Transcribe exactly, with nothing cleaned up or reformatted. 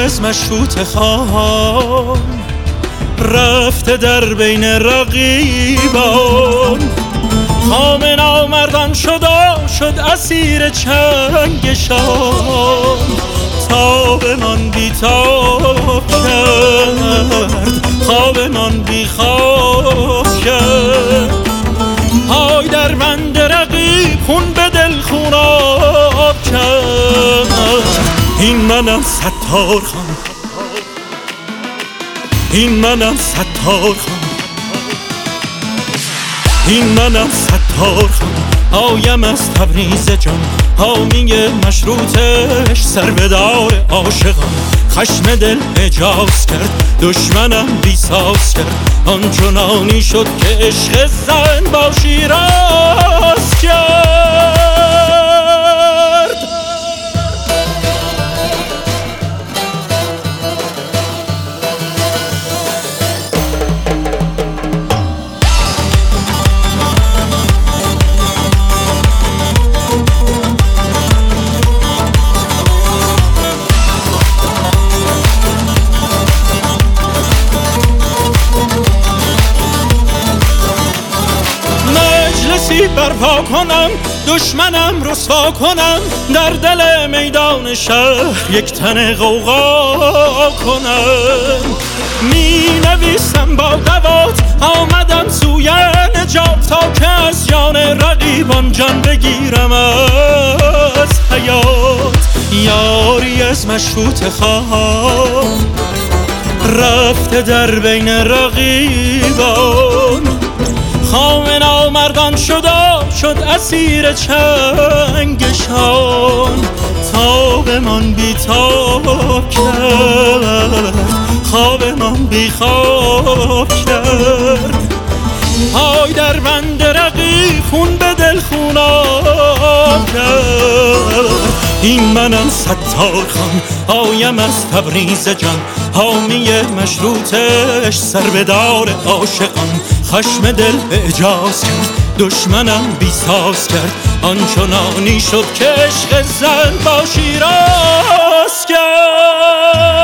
از مشروط خان رفته در بین رقیبان. خام نامردان شد و شد اسیر چنگشان. تابمان بی تاب کرد، خوابمان بی خواب کرد. پای در بند رقیب خون به دل خوناب کرد. این منم ستار خان، این منم ستار خان، این منم ستار خان. آیم از تبریز جان، حامی مشروطش، سر به دار عاشقان. خشم دل اجاز کرد، دشمنم بیساز کرد. آنچنانی شد که عشق زن با شیراز کرد. برپا کنم، دشمنم رسوا کنم، در دل میدان شهر یک تن غوغا کنم. می نویسم با دوات، آمدم سوی نجات، تا که از جان رقیبان جان بگیرم از حیات. یاری از مشروط خان رفته در بین رقیبان. خام نامردان شد و شد اسیر چنگشان. تابمان بی تاب کرد، خوابمان بی خواب کرد. پای در بند رقیب خون به دل خوناب کرد. این منم ستار خان، آیم از تبریز جان، حامی مشروطش، سر به دار عاشقان. خشم دل اجاز کرد، دشمنم بیساز کرد. آنچنانی شد که عشق زن با شیراز کرد.